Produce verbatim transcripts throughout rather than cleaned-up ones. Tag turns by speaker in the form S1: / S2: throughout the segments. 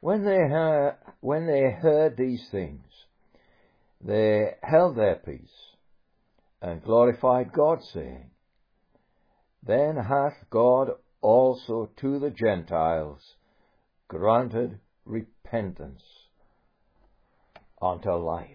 S1: When they heard, when they heard these things, they held their peace, and glorified God, saying, Then hath God also to the Gentiles granted repentance unto life.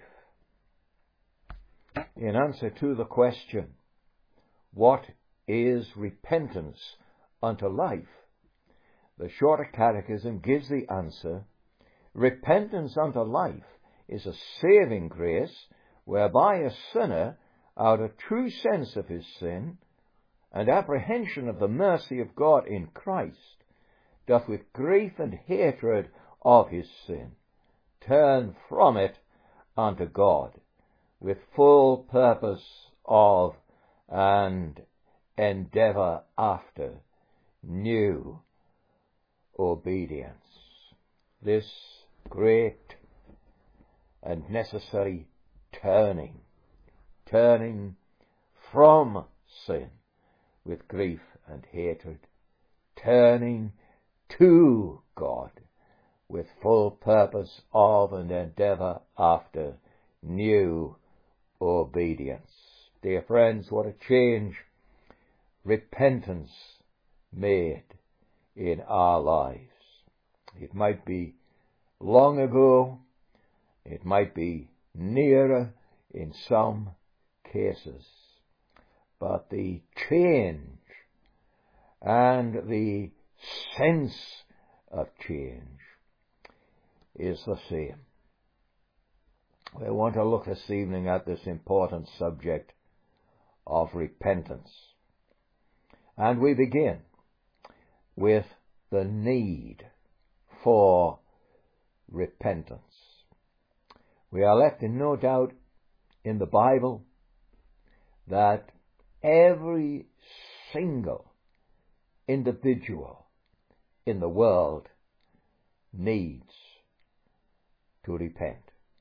S1: In answer to the question, what is repentance unto life? The Shorter Catechism gives the answer, repentance unto life is a saving grace whereby a sinner, out of true sense of his sin and apprehension of the mercy of God in Christ, doth with grief and hatred of his sin turn from it unto God, with full purpose of and endeavour after new obedience. This great and necessary turning, turning from sin with grief and hatred, turning to God with full purpose of and endeavour after new obedience. Dear friends, what a change repentance made in our lives. It might be long ago, it might be nearer in some cases, but the change and the sense of change is the same. We want to look this evening at this important subject of repentance. And we begin with the need for repentance. We are left in no doubt in the Bible that every single individual in the world needs to repent.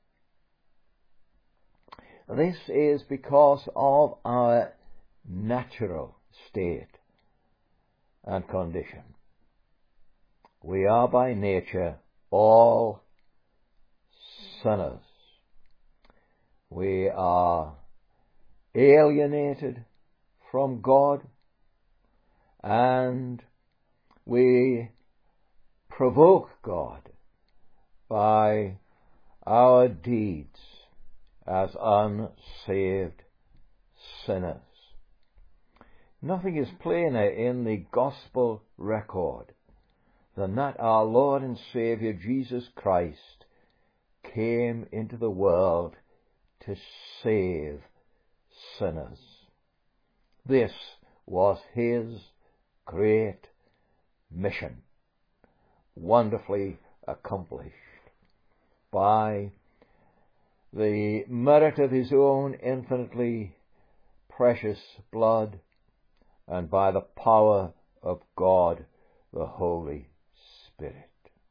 S1: This is because of our natural state and condition. We are by nature all sinners. We are alienated from God, and we provoke God by our deeds as unsaved sinners. Nothing is plainer in the gospel record than that our Lord and Saviour Jesus Christ came into the world to save sinners. This was his great mission, wonderfully accomplished by the merit of his own infinitely precious blood and by the power of God the Holy Spirit.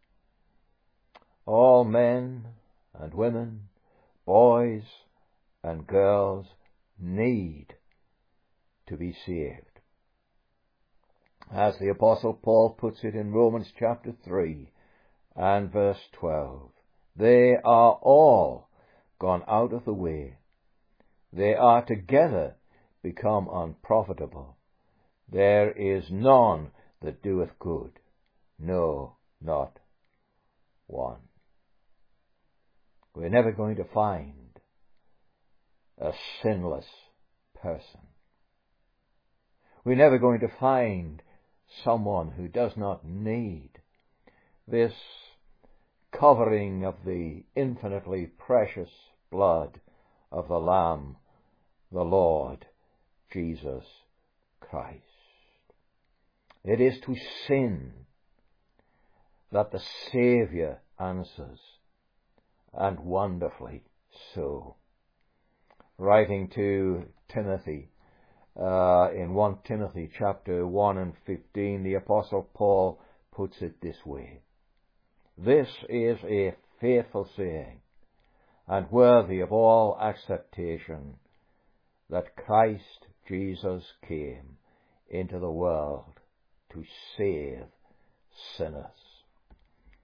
S1: All men and women, boys and girls need to be saved. As the Apostle Paul puts it in Romans chapter three and verse twelve, they are all gone out of the way. They are together become unprofitable. There is none that doeth good, no, not one. We're never going to find a sinless person. We're never going to find someone who does not need this covering of the infinitely precious blood of the Lamb, the Lord Jesus Christ. It is to sin that the Saviour answers, and wonderfully so. Writing to Timothy, uh, in First Timothy chapter one and fifteen, the Apostle Paul puts it this way: This is a faithful saying, and worthy of all acceptation, that Christ Jesus came into the world to save sinners.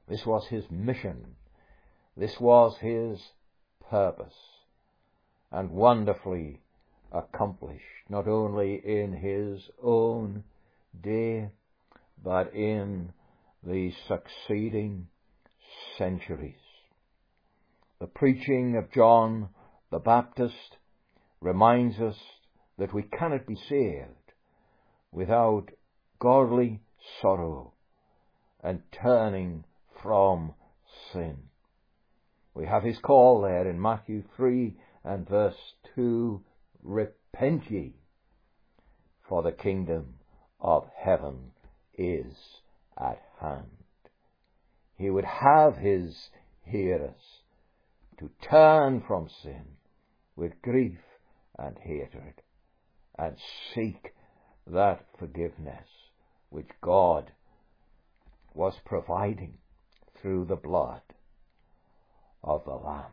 S1: This was his mission. This was his purpose, and wonderfully accomplished, not only in his own day, but in the succeeding centuries. The preaching of John the Baptist reminds us that we cannot be saved without godly sorrow and turning from sin. We have his call there in Matthew three and verse two, repent ye, for the kingdom of heaven is at hand. He would have his hearers to turn from sin with grief and hatred and seek that forgiveness which God was providing through the blood of the Lamb.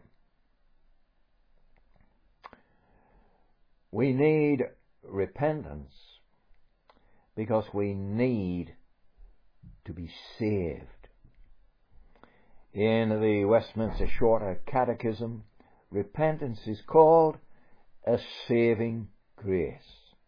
S1: We need repentance because we need to be saved. In the Westminster Shorter Catechism, repentance is called a saving grace.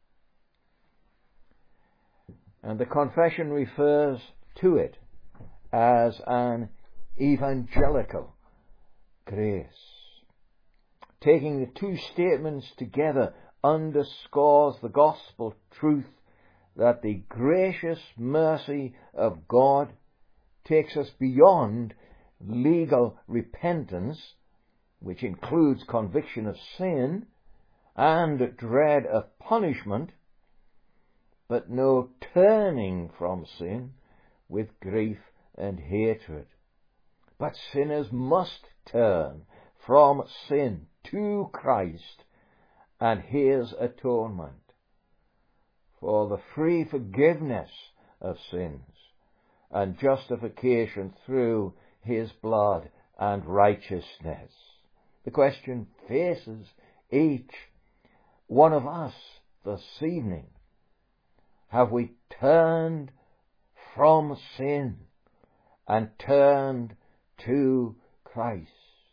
S1: And the confession refers to it as an evangelical grace. Taking the two statements together underscores the gospel truth that the gracious mercy of God takes us beyond legal repentance, which includes conviction of sin and dread of punishment, but no turning from sin with grief and hatred. But sinners must turn from sin to Christ and his atonement for the free forgiveness of sins and justification through his blood and righteousness. The question faces each one of us this evening. Have we turned from sin and turned to Christ?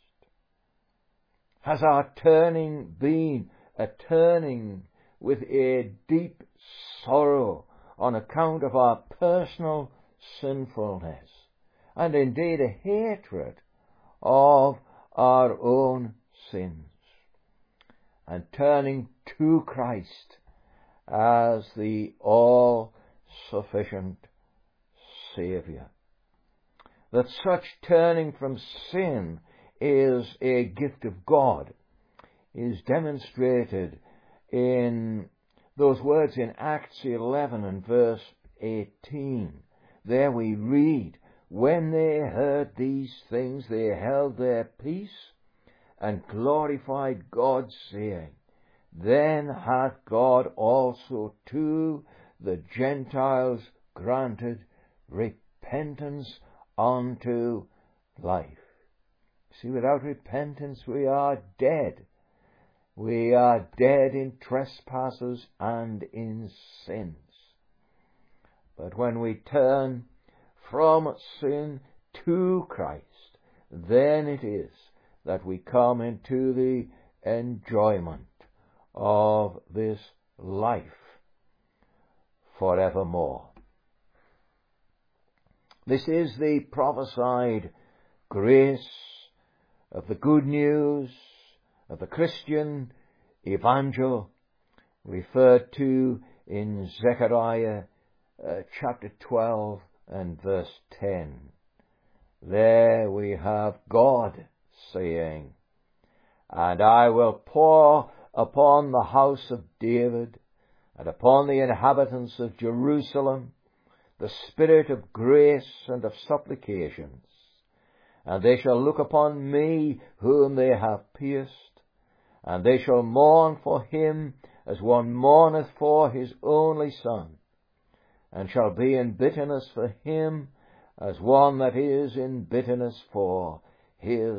S1: Has our turning been a turning with a deep sorrow on account of our personal sinfulness, and indeed a hatred of our own sins, and turning to Christ as the all-sufficient Saviour? That such turning from sin is a gift of God is demonstrated in those words in Acts eleven and verse eighteen. There we read, when they heard these things, they held their peace and glorified God, saying, then hath God also to the Gentiles granted repentance unto life. See, without repentance we are dead. We are dead in trespasses and in sins. But when we turn from sin to Christ, then it is that we come into the enjoyment of this life forevermore. This is the prophesied grace of the good news of the Christian evangel referred to in Zechariah uh, chapter twelve and verse ten. There we have God saying, and I will pour upon the house of David and upon the inhabitants of Jerusalem the spirit of grace and of supplications, and they shall look upon me whom they have pierced, and they shall mourn for him as one mourneth for his only son, and shall be in bitterness for him as one that is in bitterness for his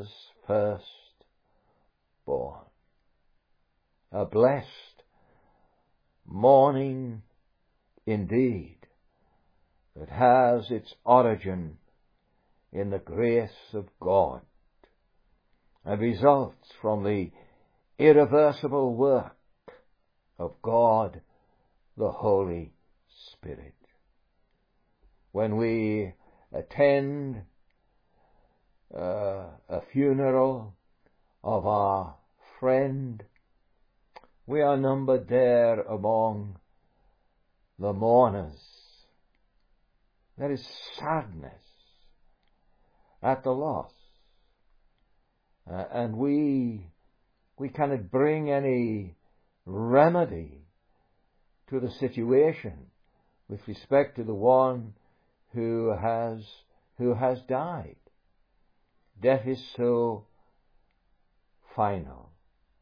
S1: firstborn. A blessed mourning indeed, that has its origin in the grace of God and results from the irreversible work of God, the Holy Spirit. When we attend uh, a funeral of our friend, we are numbered there among the mourners. There is sadness at the loss. Uh, and we, we cannot bring any remedy to the situation with respect to the one who has, who has died. Death is so final.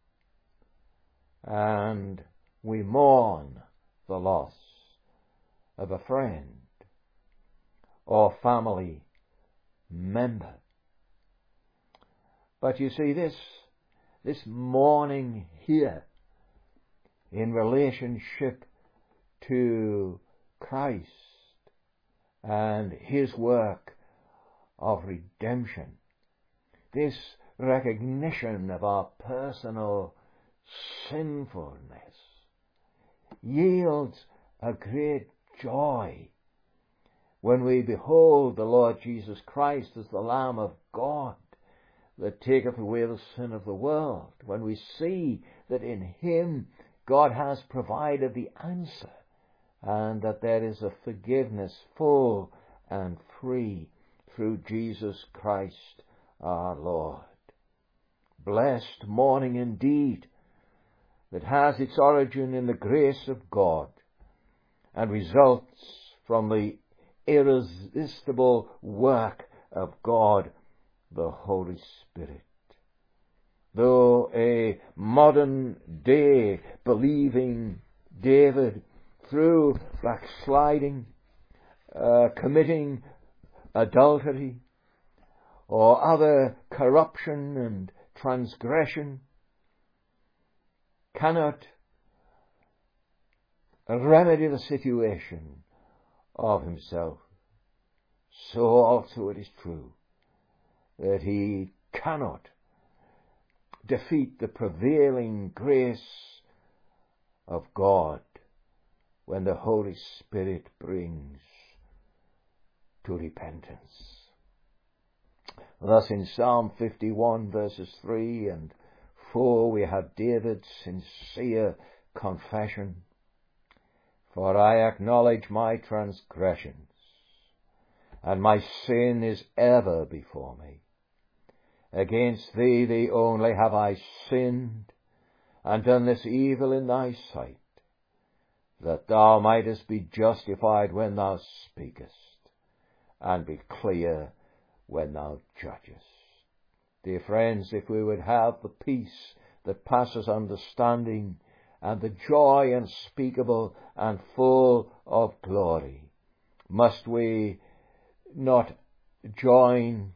S1: And we mourn the loss of a friend or family member. But you see, this, this mourning here in relationship to Christ and His work of redemption, this recognition of our personal sinfulness, yields a great joy when we behold the Lord Jesus Christ as the Lamb of God that taketh away the sin of the world, when we see that in Him God has provided the answer, and that there is a forgiveness full and free through Jesus Christ our Lord. Blessed mourning indeed, that has its origin in the grace of God and results from the irresistible work of God, the Holy Spirit. Though a modern day believing David, through backsliding, uh, committing adultery, or other corruption and transgression, cannot remedy the situation of himself, so also it is true that he cannot defeat the prevailing grace of God when the Holy Spirit brings to repentance. Thus in Psalm fifty-one verses three and four we have David's sincere confession, "For I acknowledge my transgressions, and my sin is ever before me. Against thee, thee only, have I sinned, and done this evil in thy sight, that thou mightest be justified when thou speakest, and be clear when thou judgest." Dear friends, if we would have the peace that passes understanding, and the joy unspeakable and full of glory, must we not join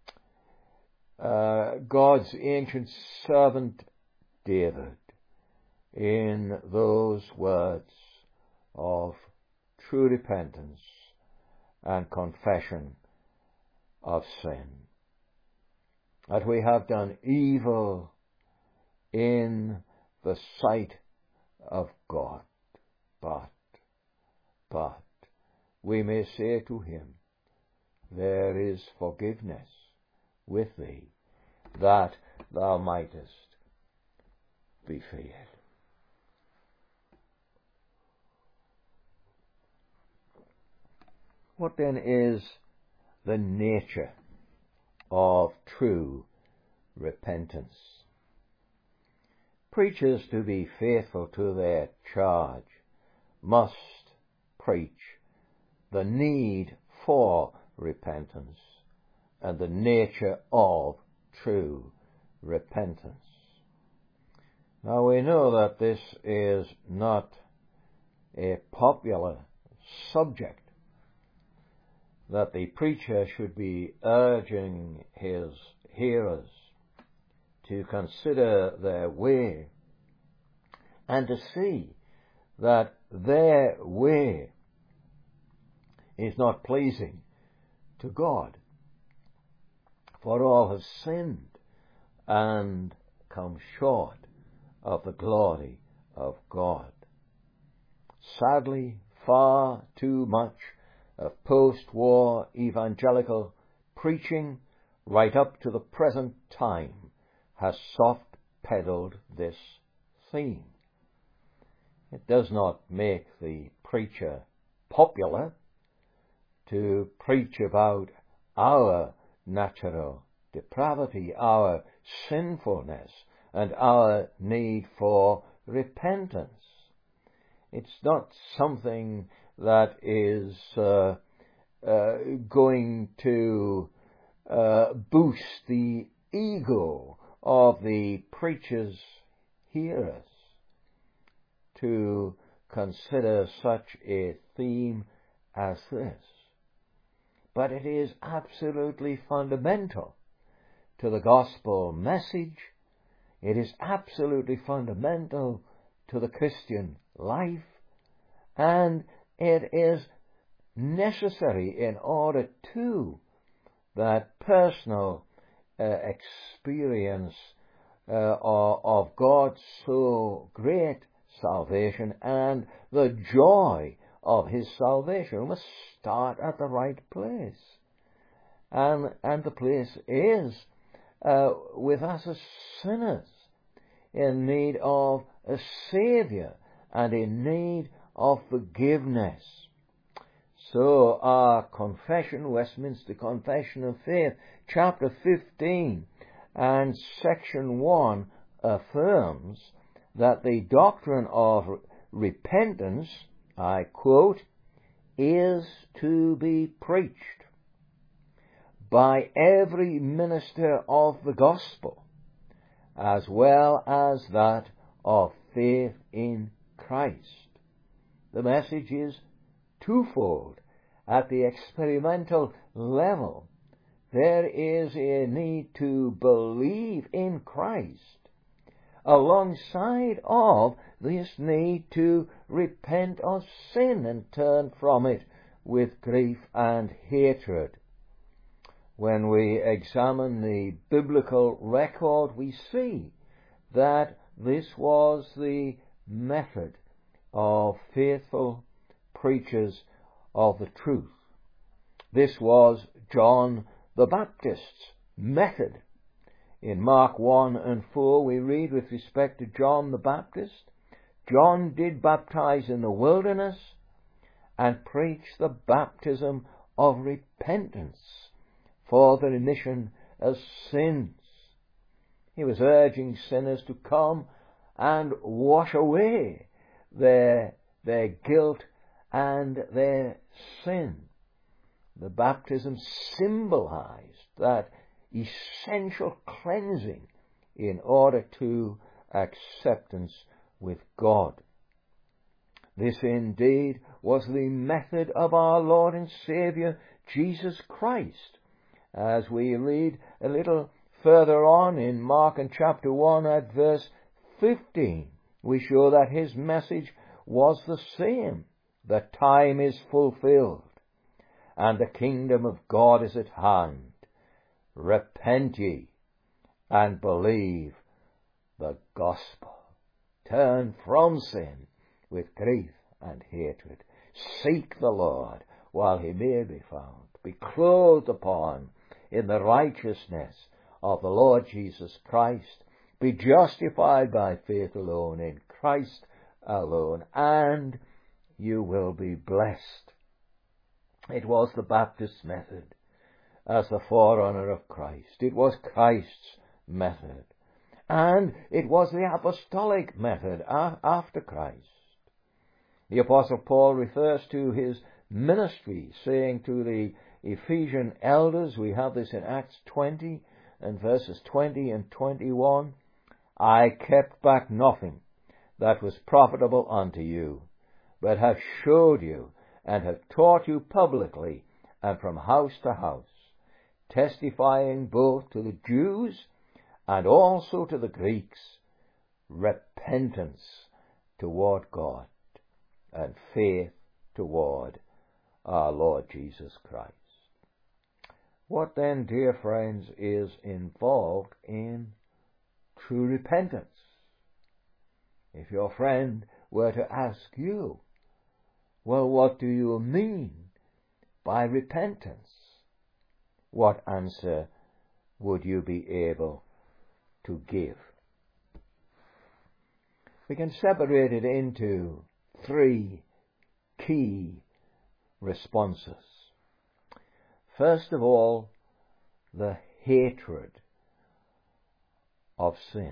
S1: uh, God's ancient servant David in those words of true repentance and confession of sin, that we have done evil in the sight of God, but, but, we may say to him, "There is forgiveness with thee, that thou mightest be feared." What then is the nature of true repentance? Preachers, to be faithful to their charge, must preach the need for repentance and the nature of true repentance. Now we know that this is not a popular subject, that the preacher should be urging his hearers to consider their way and to see that their way is not pleasing to God. For all have sinned and come short of the glory of God. Sadly, far too much of post-war evangelical preaching right up to the present time has soft-pedaled this theme. It does not make the preacher popular to preach about our natural depravity, our sinfulness, and our need for repentance. It's not something that is uh, uh, going to uh, boost the ego of the preacher's hearers to consider such a theme as this. But it is absolutely fundamental to the gospel message. It is absolutely fundamental to the Christian life, and it is necessary in order to that personal uh, experience uh, of God's so great salvation and the joy of His salvation. We must start at the right place, and and the place is uh, with us as sinners in need of a Saviour and in need of forgiveness. So our confession, Westminster Confession of Faith, chapter fifteen and section one, affirms that the doctrine of repentance, I quote, is to be preached by every minister of the gospel, as well as that of faith in Christ. The message is twofold. At the experimental level, there is a need to believe in Christ, alongside of this need to repent of sin and turn from it with grief and hatred. When we examine the biblical record, we see that this was the method of faithful preachers of the truth. This was John the Baptist's method. In Mark one and four we read with respect to John the Baptist, John did baptize in the wilderness and preach the baptism of repentance for the remission of sins. He was urging sinners to come and wash away their, their guilt and their sin. The baptism symbolized that essential cleansing in order to acceptance with God. This indeed was the method of our Lord and Saviour Jesus Christ. As we read a little further on in Mark and chapter one at verse fifteen, we show that His message was the same. The time is fulfilled, and the kingdom of God is at hand. Repent ye, and believe the gospel. Turn from sin with grief and hatred. Seek the Lord while He may be found. Be clothed upon in the righteousness of the Lord Jesus Christ. Be justified by faith alone, in Christ alone, and you will be blessed. It was the Baptist method as the forerunner of Christ. It was Christ's method. And it was the apostolic method after Christ. The Apostle Paul refers to his ministry, saying to the Ephesian elders, we have this in Acts twenty and verses twenty and twenty-one, I kept back nothing that was profitable unto you, but have showed you and have taught you publicly and from house to house, testifying both to the Jews and also to the Greeks, repentance toward God and faith toward our Lord Jesus Christ. What then, dear friends, is involved in true repentance? If your friend were to ask you, well, what do you mean by repentance? What answer would you be able to give? We can separate it into three key responses. First of all, the hatred of sin.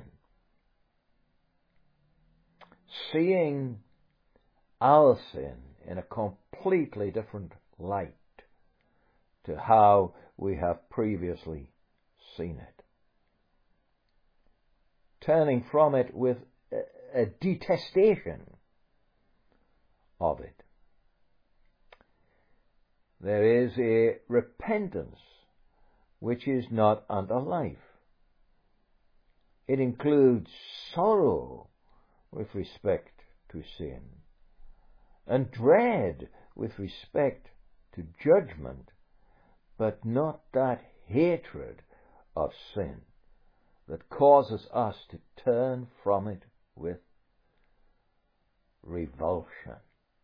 S1: Seeing our sin in a completely different light to how we have previously seen it. Turning from it with a, a detestation of it. There is a repentance which is not unto life. It includes sorrow with respect to sin, and dread with respect to judgment, but not that hatred of sin that causes us to turn from it with revulsion.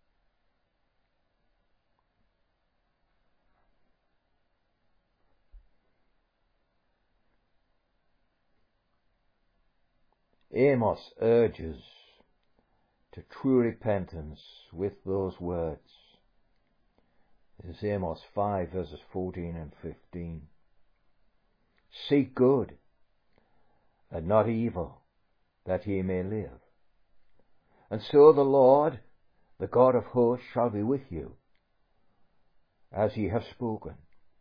S1: Amos urges to true repentance with those words. This is Amos five verses fourteen and fifteen. Seek good and not evil, that ye may live. And so the Lord, the God of hosts, shall be with you, as ye have spoken.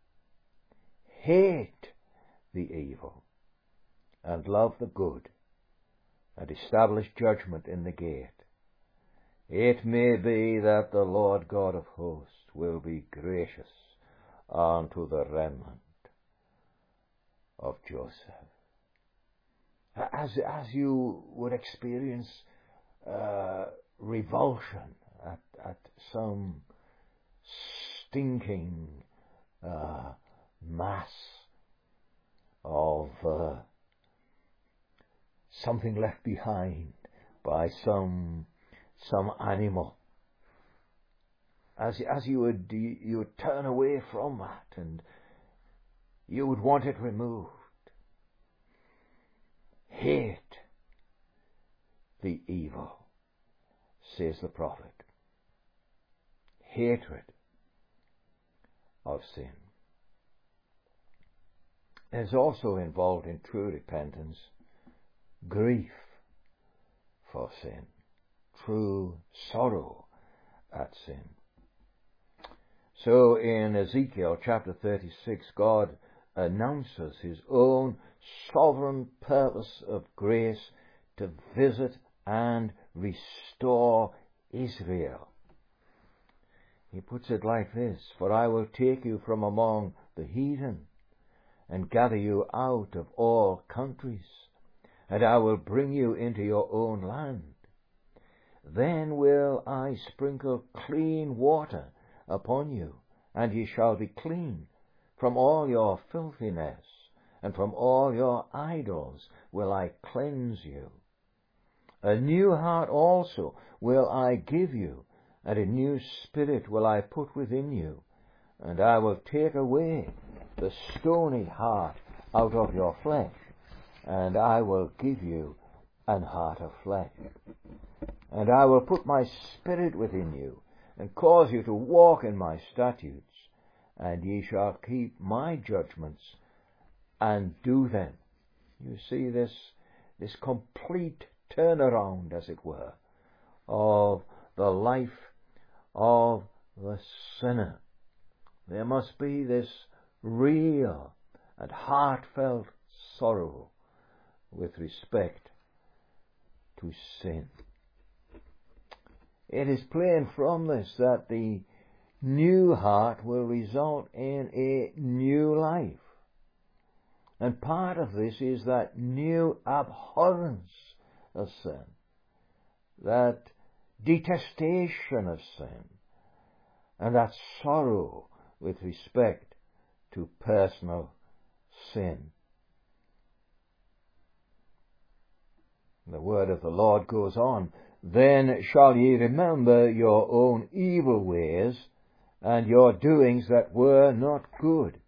S1: Hate the evil, and love the good, and establish judgment in the gate. It may be that the Lord God of hosts will be gracious unto the remnant of Joseph. As, as you would experience uh, revulsion at, at some stinking uh, mass of uh, something left behind by some some animal. As as you would you would turn away from that, and you would want it removed. Hate the evil, says the prophet. Hatred of sin. There's also involved in true repentance grief for sin, true sorrow at sin. So in Ezekiel chapter thirty-six, God announces his own sovereign purpose of grace to visit and restore Israel. He puts it like this: For I will take you from among the heathen, and gather you out of all countries, and I will bring you into your own land. Then will I sprinkle clean water upon you, and ye shall be clean. From all your filthiness and from all your idols will I cleanse you. A new heart also will I give you, and a new spirit will I put within you. And I will take away the stony heart out of your flesh, and I will give you an heart of flesh. And I will put my spirit within you, and cause you to walk in my statutes, and ye shall keep my judgments and do them. You see this, this complete turnaround, as it were, of the life of the sinner. There must be this real and heartfelt sorrow with respect to sin. It is plain from this that the new heart will result in a new life. And part of this is that new abhorrence of sin, that detestation of sin, and that sorrow with respect to personal sin. The word of the Lord goes on, "Then shall ye remember your own evil ways, and your doings that were not good,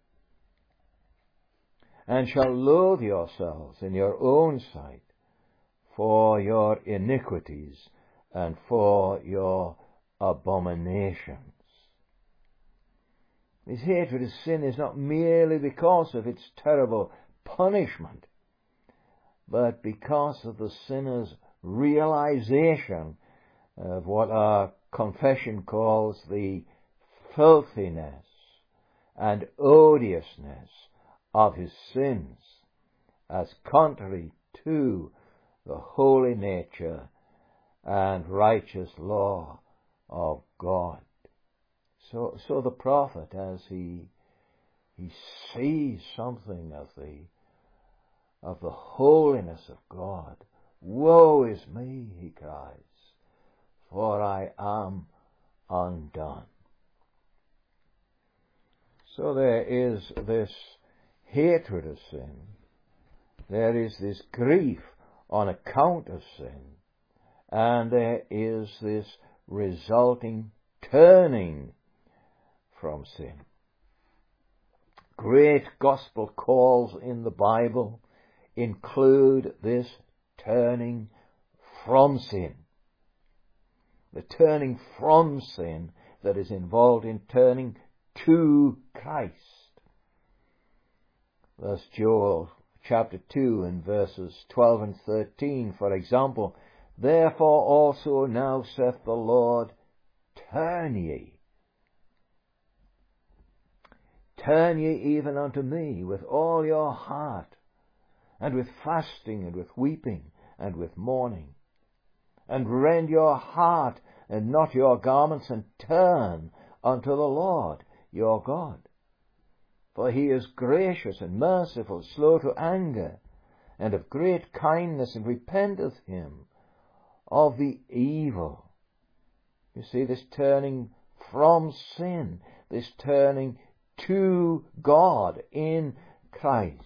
S1: and shall loathe yourselves in your own sight for your iniquities and for your abominations." His hatred of sin is not merely because of its terrible punishment, but because of the sinner's realization of what our confession calls the filthiness and odiousness of his sins, as contrary to the holy nature and righteous law of God. So, so the prophet, as he he sees something of the of the holiness of God, "Woe is me," he cries, "for I am undone." So there is this hatred of sin. There is this grief on account of sin. And there is this resulting turning from sin. Great gospel calls in the Bible include this turning from sin. The turning from sin that is involved in turning to Christ. Thus Joel chapter two and verses twelve and thirteen, for example, "Therefore also now saith the Lord, turn ye. Turn ye even unto me with all your heart, and with fasting, and with weeping, and with mourning. And rend your heart, and not your garments, and turn unto the Lord your God. For he is gracious and merciful, slow to anger, and of great kindness, and repenteth him of the evil." You see, this turning from sin, this turning to God in Christ.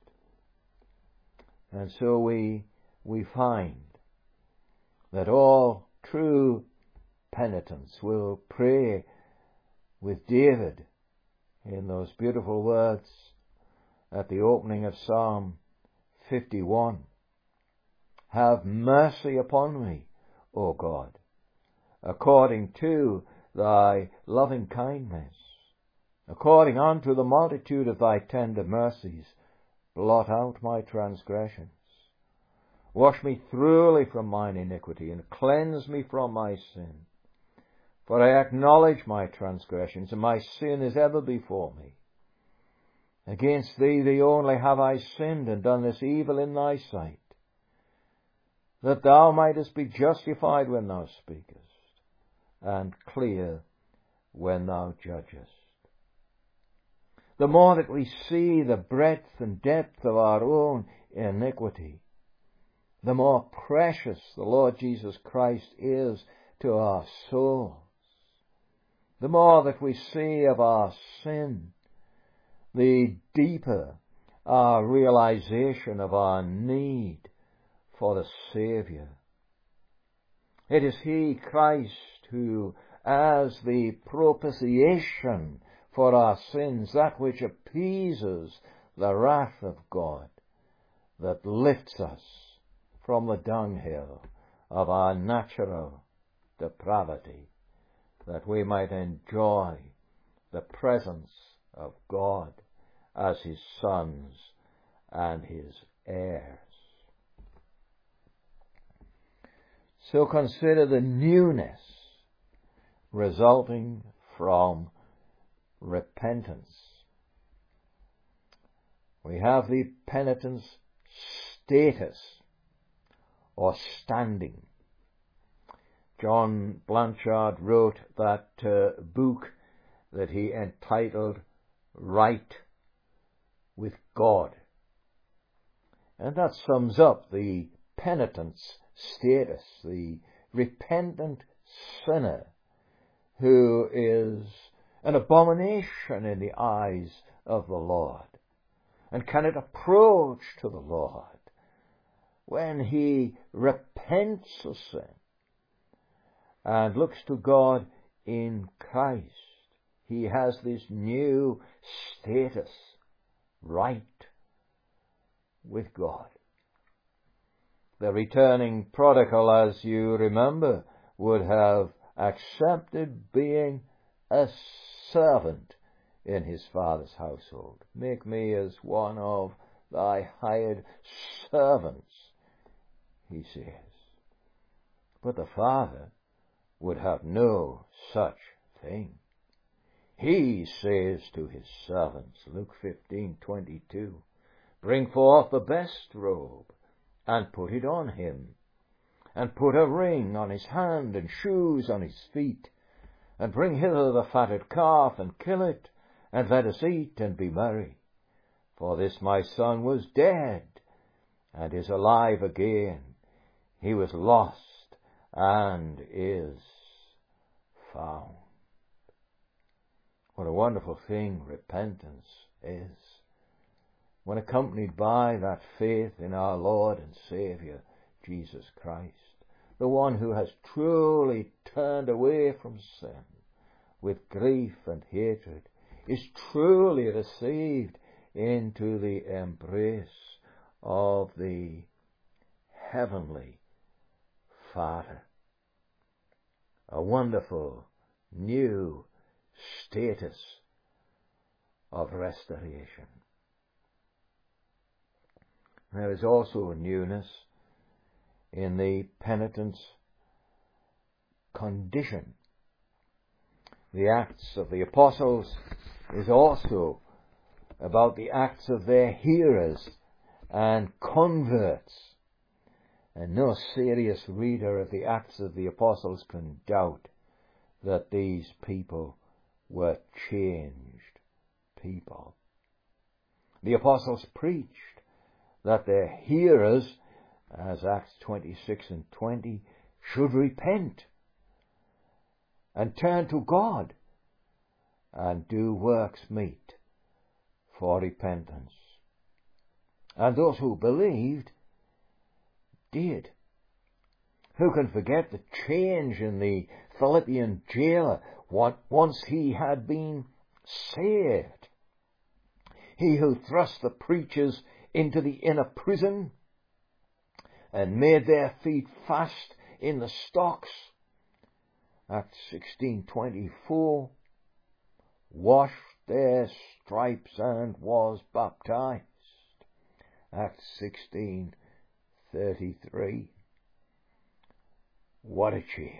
S1: And so we, we find that all true penitents will pray with David in those beautiful words at the opening of Psalm fifty-one. "Have mercy upon me, O God, according to thy loving kindness. According unto the multitude of thy tender mercies, blot out my transgressions. Wash me thoroughly from mine iniquity, and cleanse me from my sin. For I acknowledge my transgressions, and my sin is ever before me. Against thee, thee only, have I sinned, and done this evil in thy sight, that thou mightest be justified when thou speakest, and clear when thou judgest." The more that we see the breadth and depth of our own iniquity, the more precious the Lord Jesus Christ is to our souls. The more that we see of our sin, the deeper our realization of our need for the Saviour. It is He, Christ, who, as the propitiation for our sins, that which appeases the wrath of God, that lifts us from the dunghill of our natural depravity, that we might enjoy the presence of God as His sons and His heirs. So consider the newness resulting from repentance. We have the penitent's status or standing. John Blanchard wrote that uh, book that he entitled Right with God. And that sums up the penitent's status, the repentant sinner who is an abomination in the eyes of the Lord? And can it approach to the Lord when he repents of sin and looks to God in Christ? He has this new status, right with God. The returning prodigal, as you remember, would have accepted being a servant in his father's household. Make me as one of thy hired servants, he says. But the father would have no such thing. He says to his servants, Luke fifteen twenty-two, bring forth the best robe, and put it on him, and put a ring on his hand, and shoes on his feet, and bring hither the fatted calf, and kill it, and let us eat and be merry. For this my son was dead, and is alive again. He was lost, and is found. What a wonderful thing repentance is, when accompanied by that faith in our Lord and Saviour, Jesus Christ, the one who has truly turned away from sin with grief and hatred, is truly received into the embrace of the heavenly Father. A wonderful new status of restoration. There is also a newness in the penitent's condition. The Acts of the Apostles is also about the acts of their hearers and converts. And no serious reader of the Acts of the Apostles can doubt that these people were changed people. The Apostles preached that their hearers, as Acts twenty-six and twenty, should repent and turn to God and do works meet for repentance. And those who believed did. Who can forget the change in the Philippian jailer once he had been saved? He who thrust the preachers into the inner prison and made their feet fast in the stocks, Acts sixteen twenty-four, washed their stripes and was baptized, Acts sixteen thirty-three. What a change.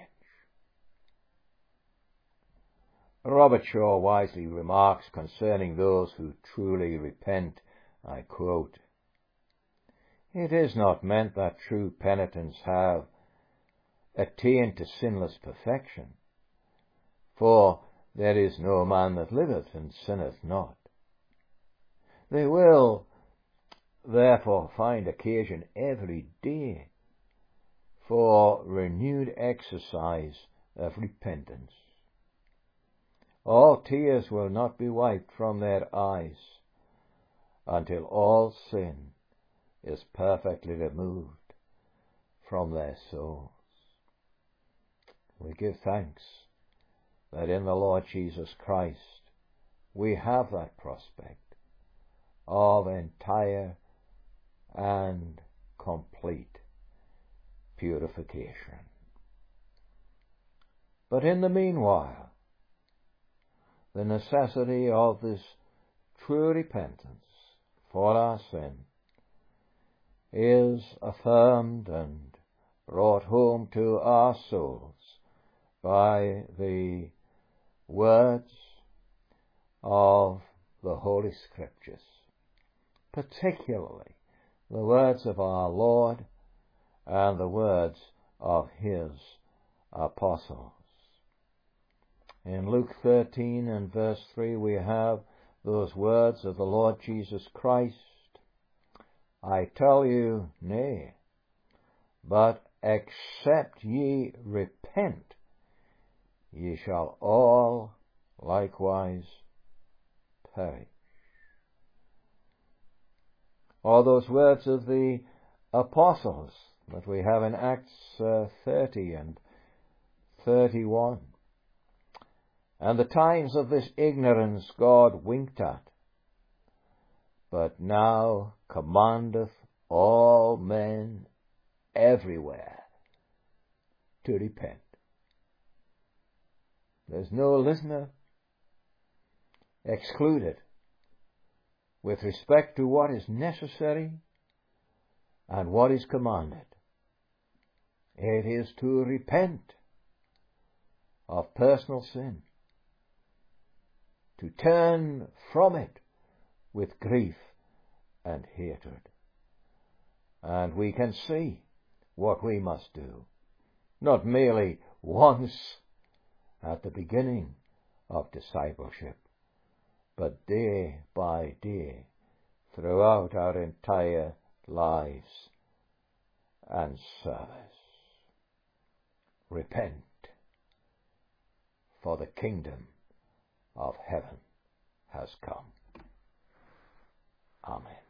S1: Robert Shaw wisely remarks concerning those who truly repent, I quote, "It is not meant that true penitents have attained to sinless perfection, for there is no man that liveth and sinneth not. They will therefore find occasion every day for renewed exercise of repentance. All tears will not be wiped from their eyes until all sin is perfectly removed from their souls." We give thanks that in the Lord Jesus Christ we have that prospect of entire and complete purification. But in the meanwhile, the necessity of this true repentance for our sin is affirmed and brought home to our souls by the words of the Holy Scriptures, particularly the words of our Lord and the words of his apostles. In Luke thirteen and verse three we have those words of the Lord Jesus Christ, "I tell you, nay, but except ye repent, ye shall all likewise perish." or those words of the apostles that we have in Acts uh, thirty and thirty-one. And the times of this ignorance God winked at, but now commandeth all men everywhere to repent. There's no listener excluded with respect to what is necessary and what is commanded. It is to repent of personal sin, to turn from it with grief and hatred. And we can see what we must do, not merely once at the beginning of discipleship, but day by day throughout our entire lives and service. Repent, for the kingdom of heaven has come. Amen.